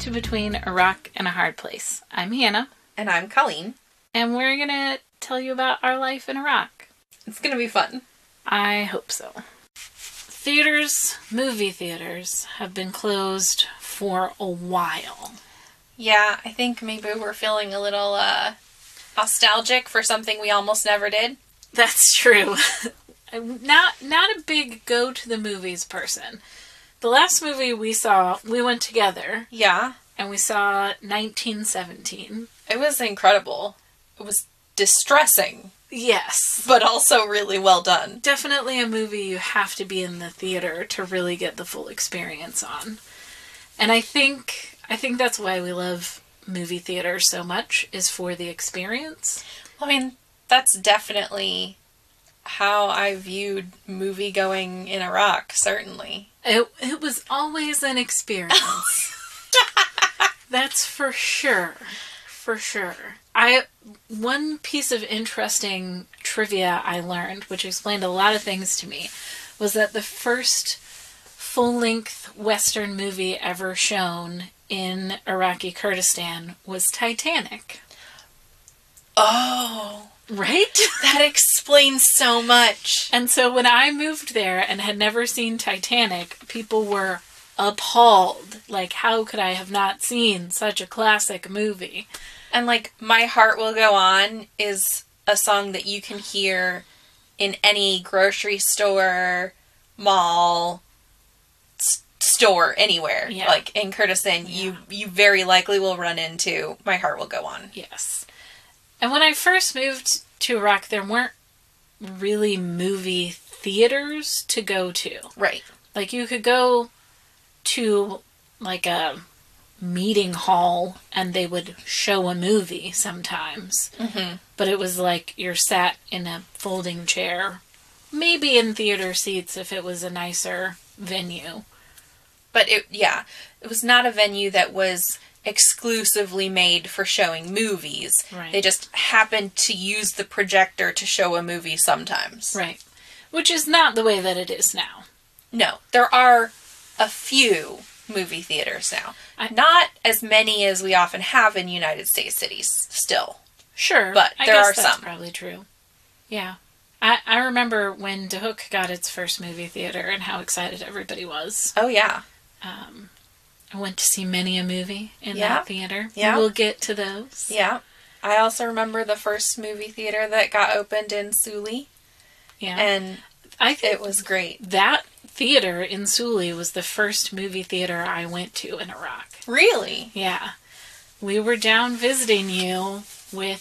to Between a Rock and a Hard Place. I'm Hannah. And I'm Colleen. And we're going to tell you about our life in Iraq. It's going to be fun. I hope so. Movie theaters, have been closed for a while. Yeah, I think maybe we're feeling a little nostalgic for something we almost never did. That's true. I'm not a big go to the movies person. The last movie we saw, we went together. Yeah. And we saw 1917. It was incredible. It was distressing. Yes. But also really well done. Definitely a movie you have to be in the theater to really get the full experience on. And I think that's why we love movie theater so much, is for the experience. I mean, that's definitely how I viewed movie going in Iraq, certainly. It was always an experience. That's for sure. For sure. One piece of interesting trivia I learned, which explained a lot of things to me, was that the first full-length Western movie ever shown in Iraqi Kurdistan was Titanic. Oh. Right? That explains so much. And so when I moved there and had never seen Titanic, people were appalled. Like, how could I have not seen such a classic movie? And, like, My Heart Will Go On is a song that you can hear in any grocery store, mall, store, anywhere. Yeah. Like, in Kurdistan, you very likely will run into My Heart Will Go On. Yes. And when I first moved to Iraq, there weren't really movie theaters to go to. Right. Like, you could go to, like, a meeting hall and they would show a movie sometimes. Mm-hmm. But But it was like you're sat in a folding chair. Maybe in theater seats if it was a nicer venue. it was not a venue that was exclusively made for showing movies. Right. They just happened to use the projector to show a movie sometimes. Right. Which is not the way that it is now. No, there are a few movie theaters now. Not as many as we often have in United States cities still. Sure. But I there guess are that's some. probably true. Yeah. I remember when DeHook got its first movie theater and how excited everybody was. Oh, yeah. I went to see many a movie in Yeah. that theater. Yeah. We'll get to those. Yeah. I also remember the first movie theater that got opened in Suli. Yeah. And I think it was great. that theater in Suli was the first movie theater I went to in Iraq. Really? Yeah. We were down visiting you with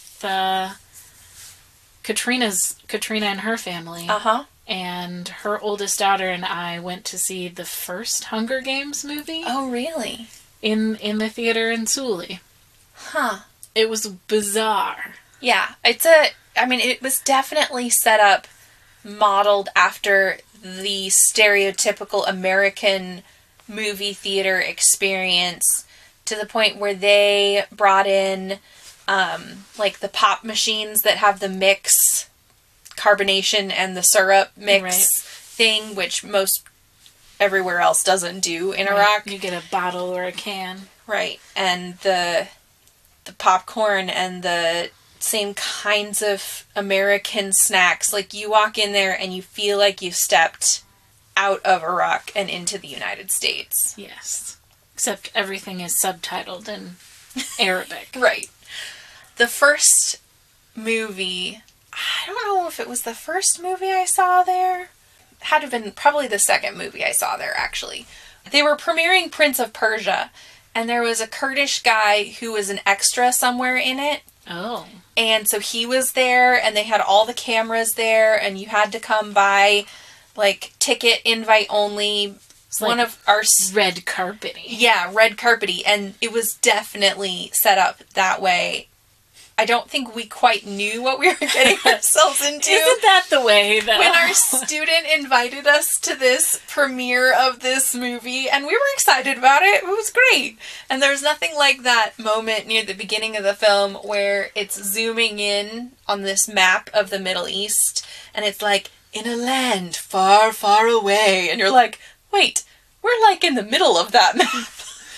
Katrina and her family. Uh-huh. And her oldest daughter and I went to see the first Hunger Games movie Oh, really? in the theater in Suli. Huh. It was bizarre. Yeah. It was definitely set up, modeled after the stereotypical American movie theater experience, to the point where they brought in, like, the pop machines that have the mix, carbonation and the syrup mix thing, which most everywhere else doesn't do in Iraq. You get a bottle or a can. Right. And the popcorn and the same kinds of American snacks. Like, you walk in there and you feel like you've stepped out of Iraq and into the United States. Yes. Except everything is subtitled in Arabic. Right. The first movie, I don't know if it was the first movie I saw there. Had to have been probably the second movie I saw there, actually. They were premiering Prince of Persia, and there was a Kurdish guy who was an extra somewhere in it. Oh. And so he was there, and they had all the cameras there, and you had to come by, like, ticket invite only. It's One like of our... red carpety. Yeah, red carpety, and it was definitely set up that way. I don't think we quite knew what we were getting ourselves into. Isn't that the way, though? When our student invited us to this premiere of this movie, and we were excited about it. It was great. And there's nothing like that moment near the beginning of the film where it's zooming in on this map of the Middle East, and it's like, in a land far, far away. And you're like, wait, we're like in the middle of that map.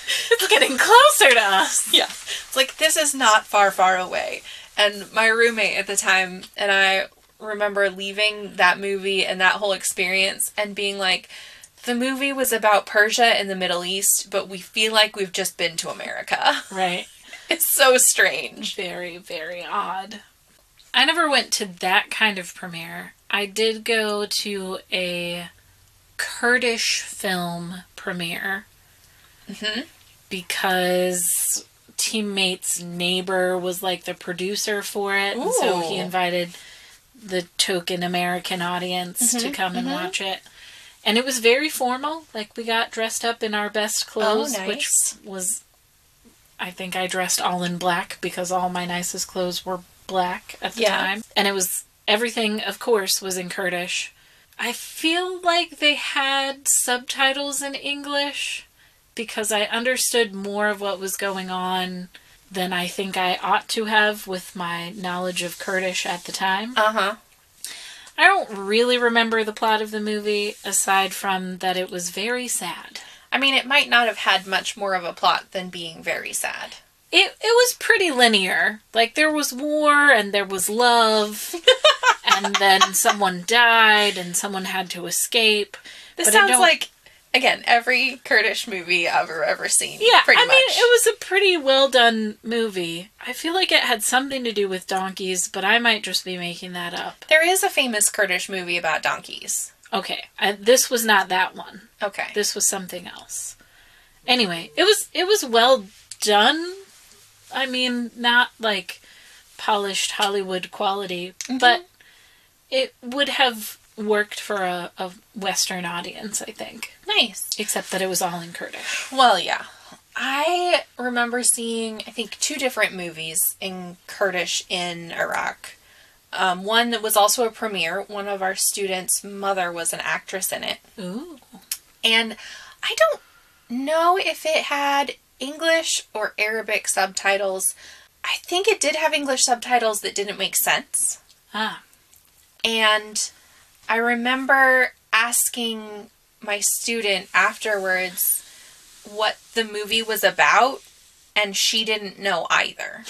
It's getting closer to us. Yeah. It's like, this is not far, far away. And my roommate at the time and I remember leaving that movie and that whole experience and being like, the movie was about Persia and the Middle East, but we feel like we've just been to America. Right. It's so strange. Very, very odd. I never went to that kind of premiere. I did go to a Kurdish film premiere. Mm-hmm. Because Teammate's neighbor was like the producer for it. And so he invited the token American audience to come and watch it. And it was very formal. Like, we got dressed up in our best clothes, which was, I think I dressed all in black because all my nicest clothes were black at the time. And it was, everything, of course, was in Kurdish. I feel like they had subtitles in English because I understood more of what was going on than I think I ought to have with my knowledge of Kurdish at the time. Uh-huh. I don't really remember the plot of the movie, aside from that it was very sad. I mean, it might not have had much more of a plot than being very sad. It was pretty linear. Like, there was war, and there was love, and then someone died, and someone had to escape. This sounds like, again, every Kurdish movie I've ever seen. Yeah, pretty much. I mean, it was a pretty well-done movie. I feel like it had something to do with donkeys, but I might just be making that up. There is a famous Kurdish movie about donkeys. Okay, this was not that one. Okay. This was something else. Anyway, it was well done. I mean, not like polished Hollywood quality, but it would have worked for a Western audience, I think. Nice. Except that it was all in Kurdish. Well, yeah. I remember seeing, I think, 2 different movies in Kurdish in Iraq. One that was also a premiere. One of our students' mother was an actress in it. Ooh. And I don't know if it had English or Arabic subtitles. I think it did have English subtitles that didn't make sense. Ah. And I remember asking my student afterwards what the movie was about, and she didn't know either.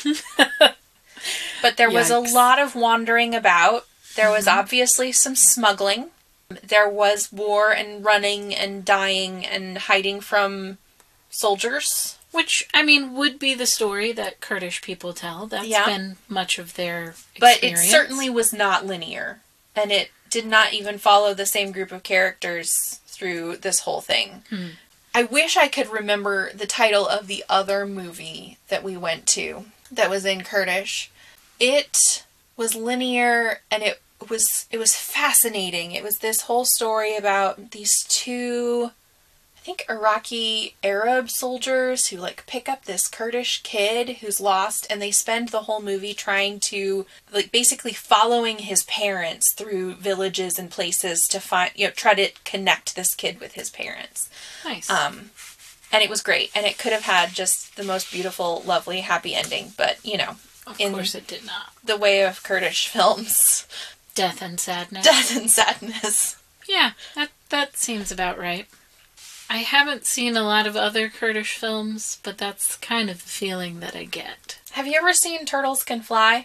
But there was a lot of wandering about. There was obviously some smuggling. There was war and running and dying and hiding from soldiers. Which, I mean, would be the story that Kurdish people tell. That's been much of their experience. But it certainly was not linear. And it did not even follow the same group of characters through this whole thing. I wish I could remember the title of the other movie that we went to that was in Kurdish. It was linear and it was fascinating. It was this whole story about these 2, I think, Iraqi Arab soldiers who like pick up this Kurdish kid who's lost, and they spend the whole movie trying to, like, basically following his parents through villages and places to find, try to connect this kid with his parents. Nice. And it was great, and it could have had just the most beautiful, lovely, happy ending, but of course it did not. The way of Kurdish films. Death and sadness. Death and sadness. Yeah, that seems about right. I haven't seen a lot of other Kurdish films, but that's kind of the feeling that I get. Have you ever seen Turtles Can Fly?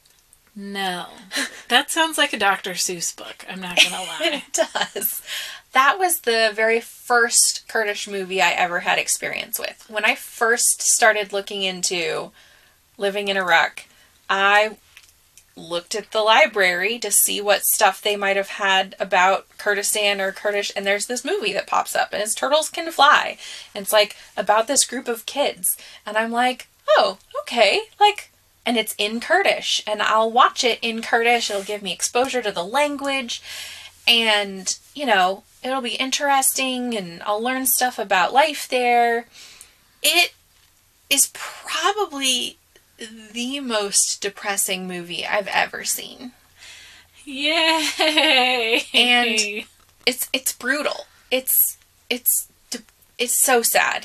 No. That sounds like a Dr. Seuss book, I'm not gonna lie. It does. That was the very first Kurdish movie I ever had experience with. When I first started looking into living in Iraq, I looked at the library to see what stuff they might have had about Kurdistan or Kurdish, and there's this movie that pops up, and it's Turtles Can Fly. And it's like about this group of kids. And I'm like, oh, okay. And it's in Kurdish, and I'll watch it in Kurdish. It'll give me exposure to the language, and, it'll be interesting, and I'll learn stuff about life there. It is probably the most depressing movie I've ever seen. Yay! And it's brutal. It's so sad.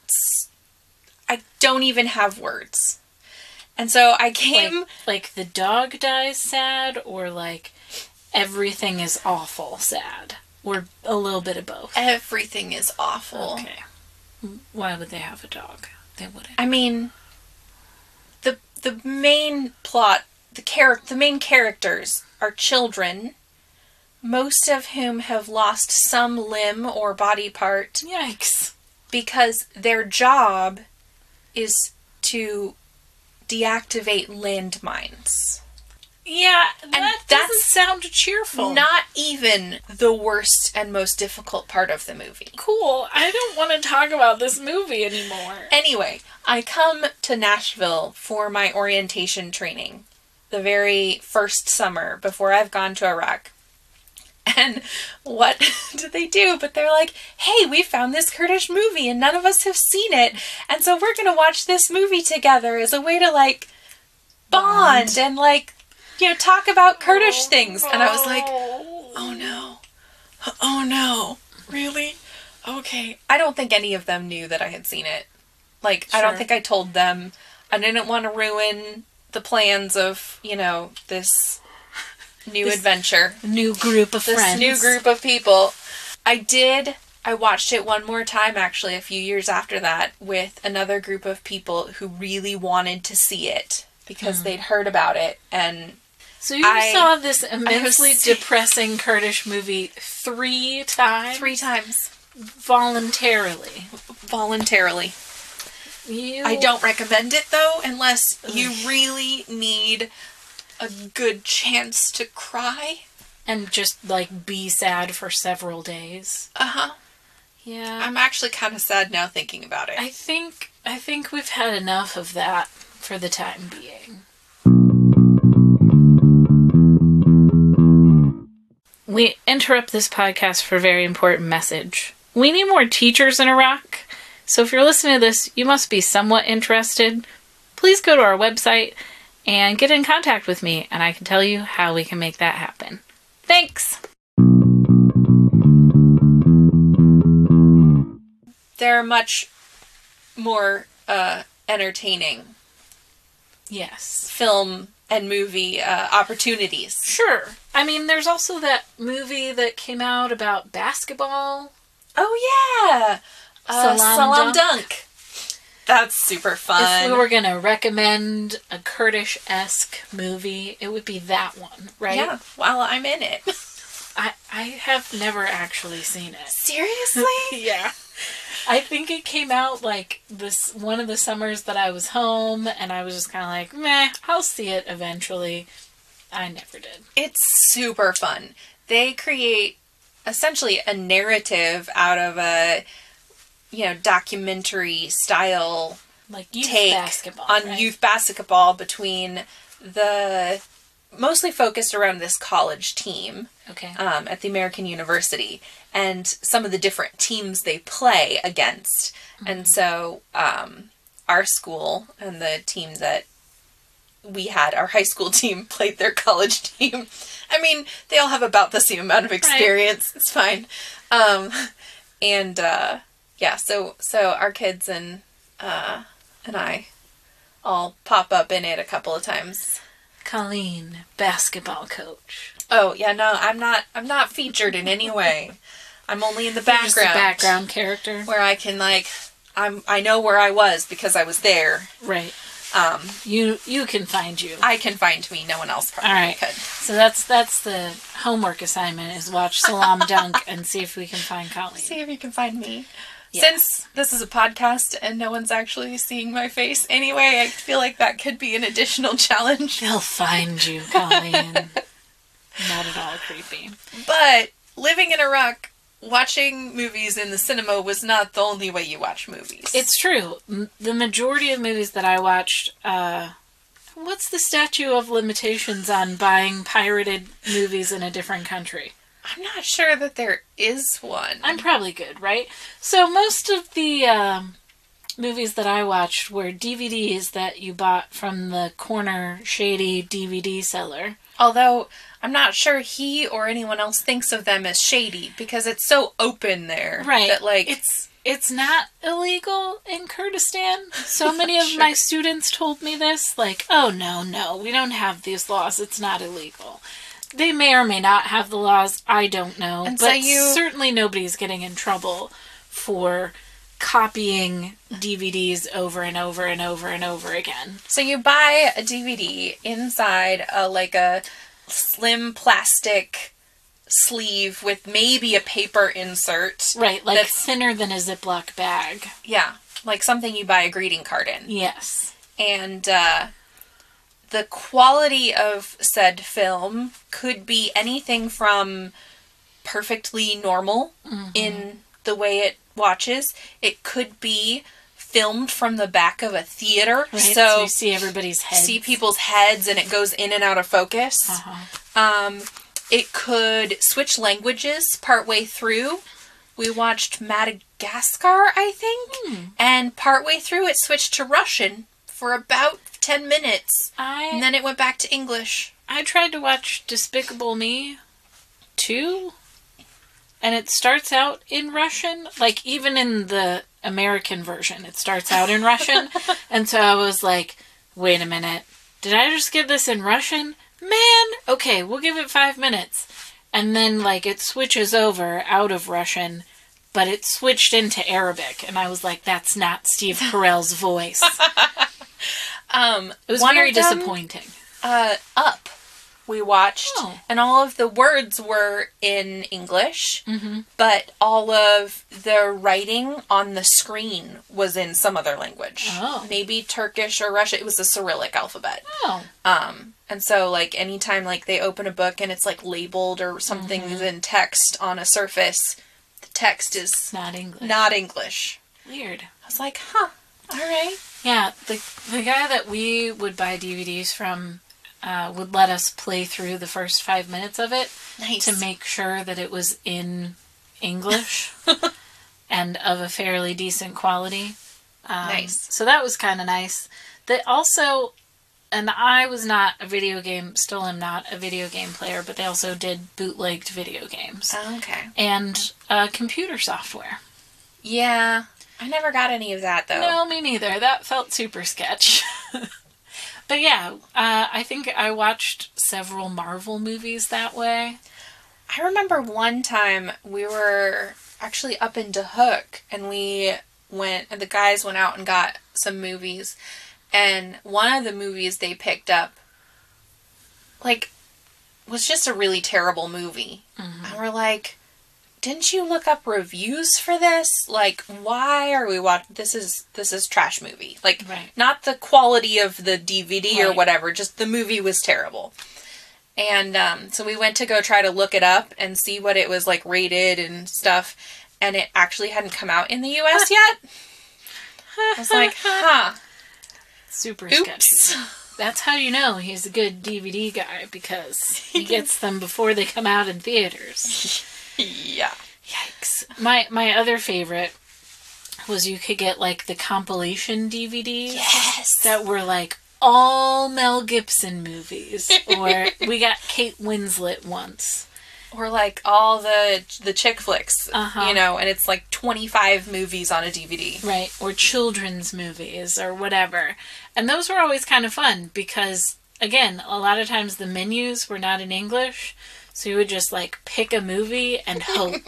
I don't even have words. And so I came... Like the dog dies sad, or like everything is awful sad? Or a little bit of both? Everything is awful. Okay. Why would they have a dog? They wouldn't. I mean, the main plot, the main characters are children, most of whom have lost some limb or body part Yikes. because their job is to deactivate landmines. Yeah, that doesn't that's sound cheerful. Not even the worst and most difficult part of the movie. Cool. I don't want to talk about this movie anymore. Anyway, I come to Nashville for my orientation training the very first summer before I've gone to Iraq. And what do they do? But they're like, hey, we found this Kurdish movie and none of us have seen it. And so we're going to watch this movie together as a way to, like, bond and, like, you know, talk about Kurdish things. And I was like, oh no. Oh no. Really? Okay. I don't think any of them knew that I had seen it. Like, sure. I don't think I told them. I didn't want to ruin the plans of, you know, this new adventure. New group of friends. This new group of people. I watched it one more time, actually, a few years after that, with another group of people who really wanted to see it because they'd heard about it. And so you saw this immensely depressing Kurdish movie 3 times? 3 times. Voluntarily. I don't recommend it, though, unless you really need a good chance to cry. And just, like, be sad for several days. Uh-huh. Yeah. I'm actually kind of sad now thinking about it. I think we've had enough of that for the time being. We interrupt this podcast for a very important message. We need more teachers in Iraq, so if you're listening to this, you must be somewhat interested. Please go to our website and get in contact with me, and I can tell you how we can make that happen. Thanks! They're much more entertaining. Yes. Film and movie opportunities. Sure. I mean, there's also that movie that came out about basketball. Oh, yeah! Salam Dunk. That's super fun. If we were going to recommend a Kurdish-esque movie, it would be that one, right? Yeah, well, I'm in it. I have never actually seen it. Seriously? Yeah. I think it came out, like, one of the summers that I was home, and I was just kind of like, meh, I'll see it eventually. I never did. It's super fun. They create, essentially, a narrative out of a, you know, documentary style, like, youth take basketball, on right? youth basketball between the, mostly focused around this college team. Okay. At the American University, and some of the different teams they play against. Mm-hmm. And so our school and the team that we had, our high school team, played their college team. I mean, they all have about the same amount of experience. Right. It's fine. Yeah, so our kids and I all pop up in it a couple of times. Colleen, basketball coach. Oh, yeah, no, I'm not featured in any way. I'm only in the background. Just a background character. Where I can, like, I know where I was because I was there. Right. You can find you. I can find me. No one else probably could. So that's the homework assignment, is watch Salam Dunk and see if we can find Colleen. See if you can find me. Yeah. Since this is a podcast and no one's actually seeing my face anyway, I feel like that could be an additional challenge. They'll find you, Colleen. Not at all creepy. But living in Iraq, watching movies in the cinema was not the only way you watch movies. It's true. The majority of movies that I watched, what's the statute of limitations on buying pirated movies in a different country? I'm not sure that there is one. I'm probably good, right? So most of the movies that I watched were DVDs that you bought from the corner shady DVD seller. Although I'm not sure he or anyone else thinks of them as shady because it's so open there. Right. That, like, it's not illegal in Kurdistan. So many of my students told me this. Like, oh, no, we don't have these laws. It's not illegal. They may or may not have the laws. I don't know. And but certainly nobody's getting in trouble for copying DVDs over and over and over and over again. So you buy a DVD inside a slim plastic sleeve with maybe a paper insert. Right, like thinner than a Ziploc bag. Yeah, like something you buy a greeting card in. Yes. And the quality of said film could be anything from perfectly normal in the way it watches. It could be filmed from the back of a theater. Right, so you see everybody's heads. See people's heads and it goes in and out of focus. It could switch languages partway through. We watched Madagascar, I think. And partway through it switched to Russian for about 10 minutes. And then it went back to English. I tried to watch Despicable Me 2. And it starts out in Russian. Like, even in the American version, it starts out in Russian. And so I was like, wait a minute. Did I just get this in Russian? Man, okay, we'll give it 5 minutes. And then, like, it switches over out of Russian, but it switched into Arabic. And I was like, that's not Steve Carell's voice. It was very disappointing. Up. We watched, and all of the words were in English, but all of the writing on the screen was in some other language. Maybe Turkish or Russian. It was a Cyrillic alphabet. And so, like, anytime, like, they open a book and it's, like, labeled or something is in text on a surface, the text is not English. Not English. Weird. I was like, huh, all right. Yeah, the guy that we would buy DVDs from would let us play through the first 5 minutes of it to make sure that it was in English and of a fairly decent quality. Nice. So that was kind of nice. They also, and I was not a video game, still am not a video game player, but they also did bootlegged video games. Okay. And computer software. Yeah. I never got any of that, though. No, me neither. That felt super sketch. But yeah, I think I watched several Marvel movies that way. I remember one time we were actually up in DeHook and the guys went out and got some movies. And one of the movies they picked up, like, was just a really terrible movie. And we're like, didn't you look up reviews for this? Like, why are we watching? This is trash movie. Like, not the quality of the DVD or whatever, just the movie was terrible. And so we went to go try to look it up and see what it was, like, rated and stuff. And it actually hadn't come out in the U.S. yet. I was like, huh. Super sketchy. That's how you know he's a good DVD guy, because he gets them before they come out in theaters. Yeah. Yikes. My other favorite was you could get, like, the compilation DVDs. Yes. That were, like, all Mel Gibson movies. Or we got Kate Winslet once. Or, like, all the chick flicks, you know, and it's, like, 25 movies on a DVD. Right. Or children's movies or whatever. And those were always kind of fun because, again, a lot of times the menus were not in English. So you would just, like, pick a movie and hope.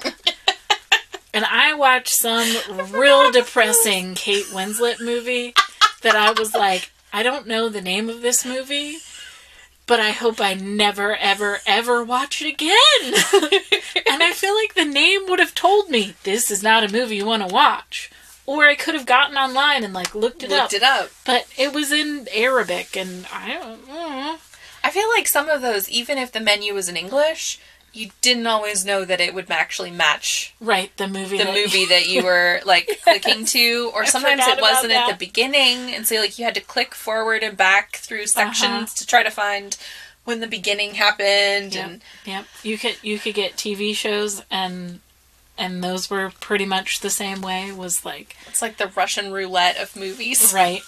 And I watched some real depressing Kate Winslet movie that I was like, I don't know the name of this movie, but I hope I never, ever, ever watch it again. And I feel like the name would have told me, this is not a movie you want to watch. Or I could have gotten online and, like, looked it up. But it was in Arabic, and I don't know. I feel like some of those, even if the menu was in English, you didn't always know that it would actually match the movie that you were, like, clicking to, or sometimes it wasn't at the beginning, and so, like, you had to click forward and back through sections to try to find when the beginning happened. Yep. You could get TV shows, and those were pretty much the same way. Was like, it's like the Russian roulette of movies. Right.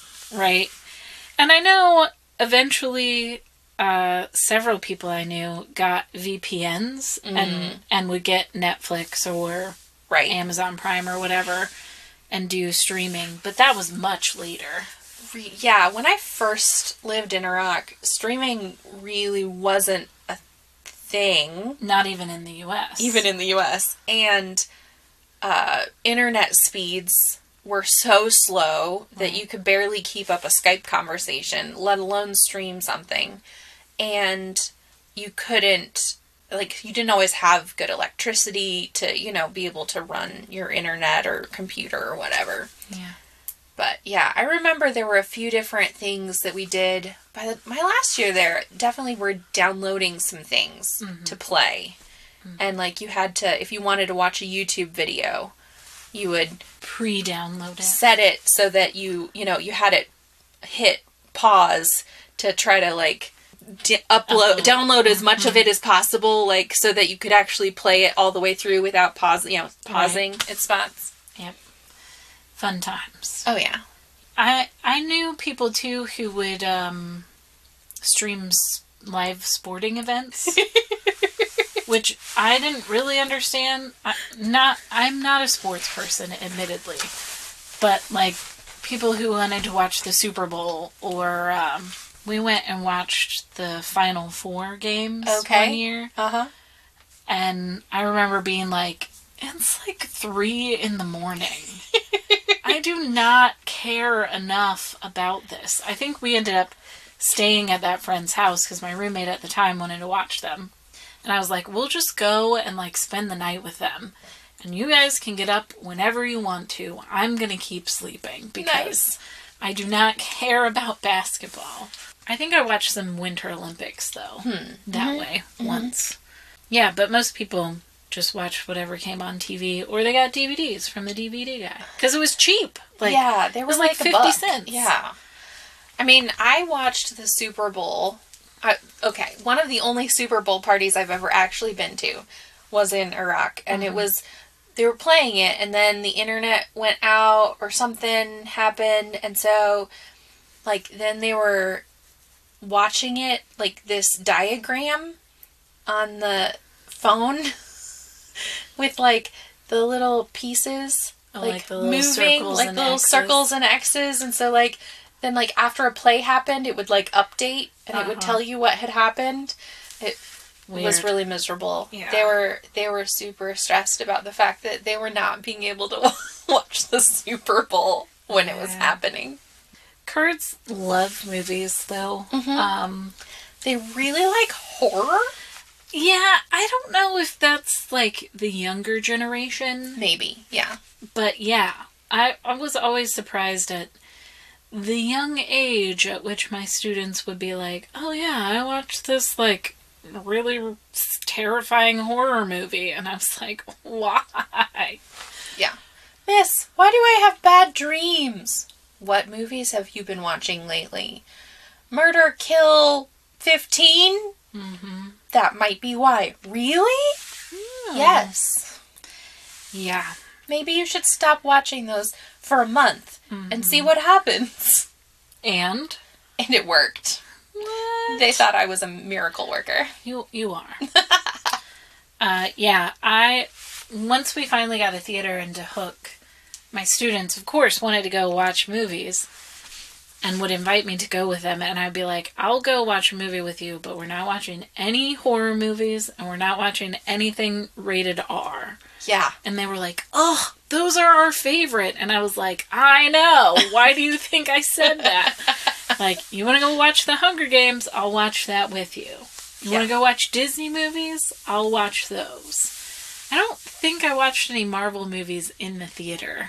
And I know eventually several people I knew got VPNs and would get Netflix or Amazon Prime or whatever and do streaming, but that was much later. Yeah, when I first lived in Iraq, streaming really wasn't a thing. Not even in the U.S. And internet speeds were so slow that you could barely keep up a Skype conversation, let alone stream something. And you couldn't, like, you didn't always have good electricity to, you know, be able to run your internet or computer or whatever. Yeah. But yeah, I remember there were a few different things that we did. My last year there, definitely were downloading some things to play. And like you had to, if you wanted to watch a YouTube video, you would pre-download it. Set it so that you had it hit pause to try to like download as much of it as possible, like so that you could actually play it all the way through without pausing at spots. Yep. Fun times. Oh yeah. I knew people too who would stream live sporting events, which I didn't really understand. I'm not a sports person, admittedly, but like people who wanted to watch the Super Bowl, or we went and watched the Final Four games one year. And I remember being like, it's like 3 a.m. I do not care enough about this. I think we ended up staying at that friend's house because my roommate at the time wanted to watch them. And I was like, we'll just go and like spend the night with them. And you guys can get up whenever you want to. I'm going to keep sleeping because I do not care about basketball. I think I watched some Winter Olympics though, that way once. Yeah, but most people just watched whatever came on TV, or they got DVDs from the DVD guy because it was cheap. Like, yeah, they were like 50 cents. Yeah, I mean, I watched the Super Bowl. One of the only Super Bowl parties I've ever actually been to was in Iraq, and it was, they were playing it, and then the internet went out or something happened, and so like then they were watching it like this diagram on the phone. With like the little pieces like the little moving, like the little circles and X's, and so like then like after a play happened, it would like update and it would tell you what had happened. It was really miserable. Yeah. They were super stressed about the fact that they were not being able to watch the Super Bowl when it was happening. Kurds love movies though. They really like horror. Yeah, I don't know if that's, like, the younger generation. Maybe, yeah. But, yeah, I was always surprised at the young age at which my students would be like, oh, yeah, I watched this, like, really terrifying horror movie. And I was like, why? Yeah. Miss, why do I have bad dreams? What movies have you been watching lately? Murder, Kill, 15? That might be why. Really? Yes. Yeah. Maybe you should stop watching those for a month and see what happens. And it worked. What? They thought I was a miracle worker. You are. Yeah, once we finally got a theater into Hook, my students, of course, wanted to go watch movies and would invite me to go with them, and I'd be like, I'll go watch a movie with you, but we're not watching any horror movies, and we're not watching anything rated R. Yeah. And they were like, oh, those are our favorite. And I was like, I know. Why do you think I said that? Like, you want to go watch The Hunger Games? I'll watch that with you. You want to go watch Disney movies? I'll watch those. I don't think I watched any Marvel movies in the theater.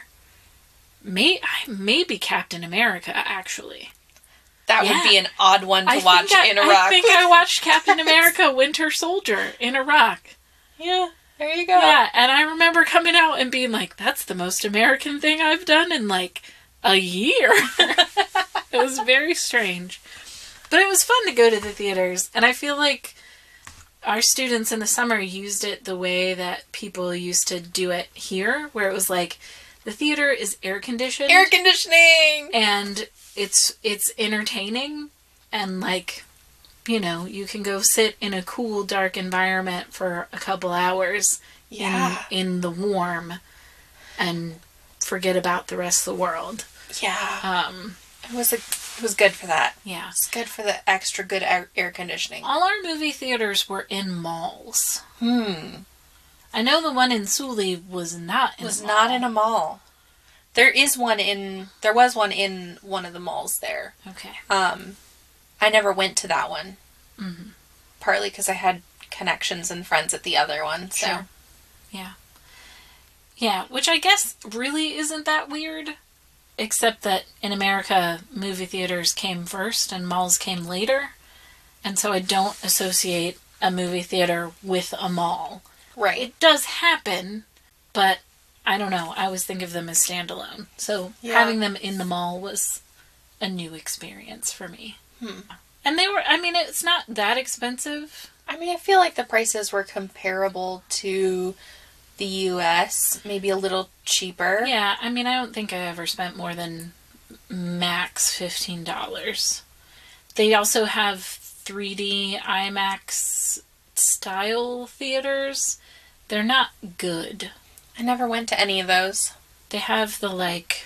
Maybe Captain America, actually. That would be an odd one to watch in Iraq. I think I watched Captain America Winter Soldier in Iraq. Yeah, there you go. Yeah, and I remember coming out and being like, that's the most American thing I've done in like a year. It was very strange. But it was fun to go to the theaters, and I feel like our students in the summer used it the way that people used to do it here, where it was like, the theater is air conditioned. Air conditioning! And it's entertaining. And like, you know, you can go sit in a cool, dark environment for a couple hours in the warm and forget about the rest of the world. Yeah. It was good for that. Yeah. It's good for the extra good air conditioning. All our movie theaters were in malls. I know the one in Sully was not in a mall. Not in a mall. There was one in one of the malls there. Okay. I never went to that one. Mm-hmm. Partly because I had connections and friends at the other one. So. Sure. Yeah. Yeah, which I guess really isn't that weird. Except that in America, movie theaters came first and malls came later. And so I don't associate a movie theater with a mall. Right. It does happen, but I don't know. I always think of them as standalone. So having them in the mall was a new experience for me. And they were, I mean, it's not that expensive. I mean, I feel like the prices were comparable to the U.S., maybe a little cheaper. Yeah, I mean, I don't think I ever spent more than max $15. They also have 3D IMAX style theaters. They're not good. I never went to any of those. They have the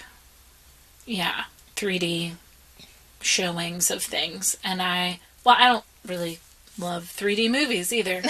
3D showings of things. And I don't really love 3D movies either.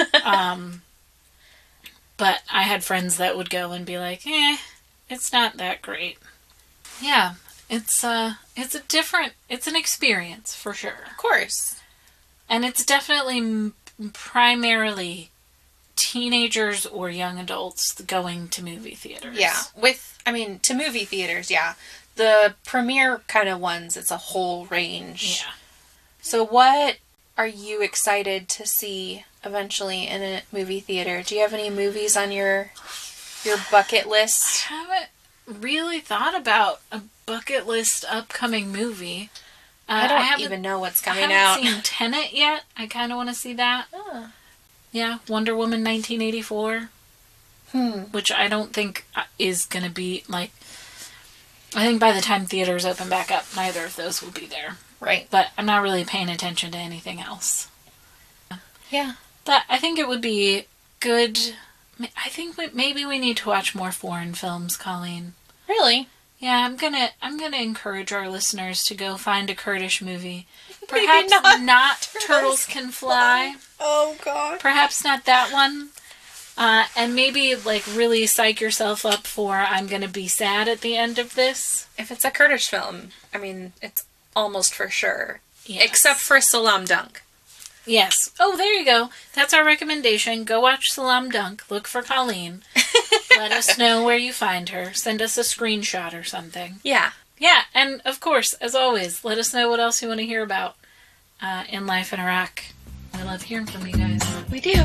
But I had friends that would go and be like, it's not that great. Yeah, it's an experience for sure. Of course. And it's definitely primarily teenagers or young adults going to movie theaters. Yeah, to movie theaters, yeah. The premiere kind of ones, it's a whole range. Yeah. So what are you excited to see eventually in a movie theater? Do you have any movies on your bucket list? I haven't really thought about a bucket list upcoming movie. I don't even know what's coming out. I haven't seen Tenet yet. I kind of want to see that. Oh. Yeah, Wonder Woman 1984. Which I don't think is going to be, I think by the time theaters open back up, neither of those will be there. Right. But I'm not really paying attention to anything else. Yeah. But I think it would be good. I think maybe we need to watch more foreign films, Colleen. Really? Yeah, I'm gonna encourage our listeners to go find a Kurdish movie. Maybe Perhaps not Turtles Can Fly. Oh, God. Perhaps not that one. And maybe, really psych yourself up for I'm gonna be sad at the end of this. If it's a Kurdish film, I mean, it's almost for sure. Yes. Except for Salam Dunk. Yes. Oh, there you go. That's our recommendation. Go watch Salam Dunk. Look for Colleen. Let us know where you find her. Send us a screenshot or something. Yeah. Yeah, and of course, as always, let us know what else you want to hear about in life in Iraq. I love hearing from you guys. We do.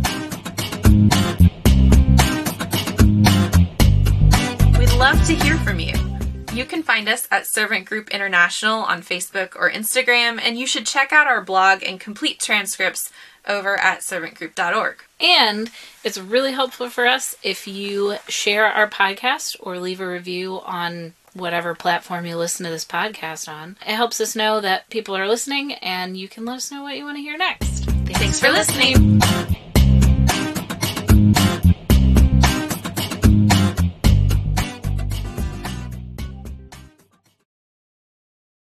We'd love to hear from you. You can find us at Servant Group International on Facebook or Instagram, and you should check out our blog and complete transcripts over at servantgroup.org. And it's really helpful for us if you share our podcast or leave a review on whatever platform you listen to this podcast on. It helps us know that people are listening, and you can let us know what you want to hear next. Thanks for listening.